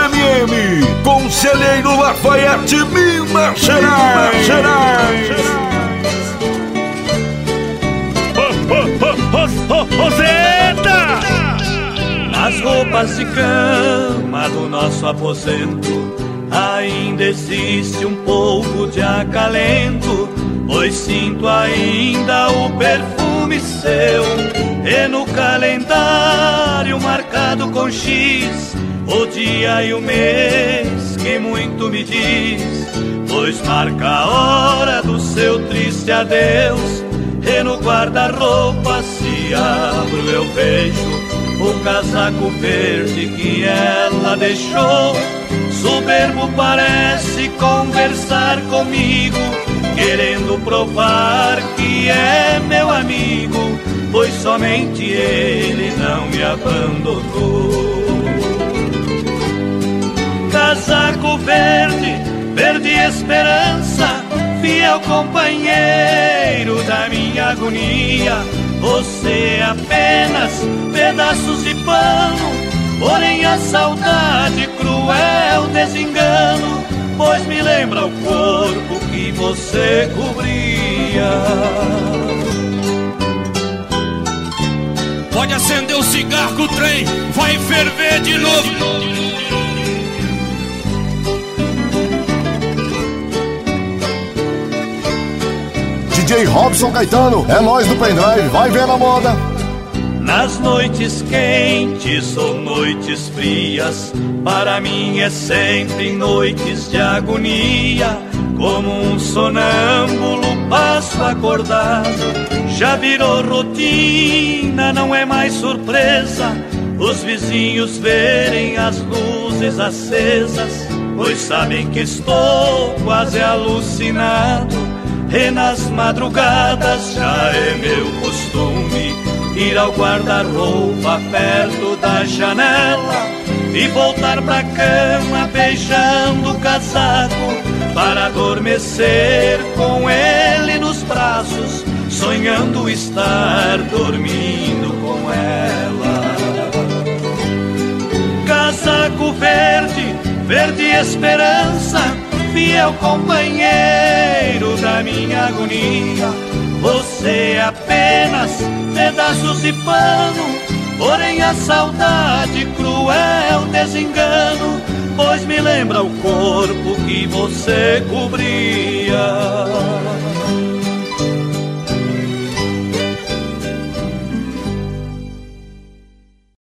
MM, Conselheiro Lafayette, Minas Gerais. Roseta! Nas roupas de cama do nosso aposento ainda existe um pouco de acalento, pois sinto ainda o perfume seu. E no calendário marcado com X, o dia e o mês que muito me diz, pois marca a hora do seu triste adeus. E no guarda-roupa se abro eu vejo o casaco verde que ela deixou. Soberbo parece conversar comigo, querendo provar que é meu amigo, pois somente ele não me abandonou. Casaco verde, verde esperança, fiel companheiro da minha agonia. Você é apenas pedaços de pano, porém a saudade cruel desengano, pois me lembra o corpo que você cobria. Pode acender o cigarro que o trem vai ferver de novo. DJ Robson Caetano, é nós do pendrive, vai ver na moda. Nas noites quentes ou noites frias, para mim é sempre noites de agonia. Como um sonâmbulo passo acordado, já virou rotina, não é mais surpresa os vizinhos verem as luzes acesas, pois sabem que estou quase alucinado. E nas madrugadas já é meu costume ir ao guarda-roupa perto da janela e voltar pra cama beijando o casaco, para adormecer com ele nos braços, sonhando estar dormindo com ela. Casaco verde, verde esperança, fiel companheiro da minha agonia. Você é apenas pedaços de pano, porém a saudade cruel desengano, pois me lembra o corpo que você cobria.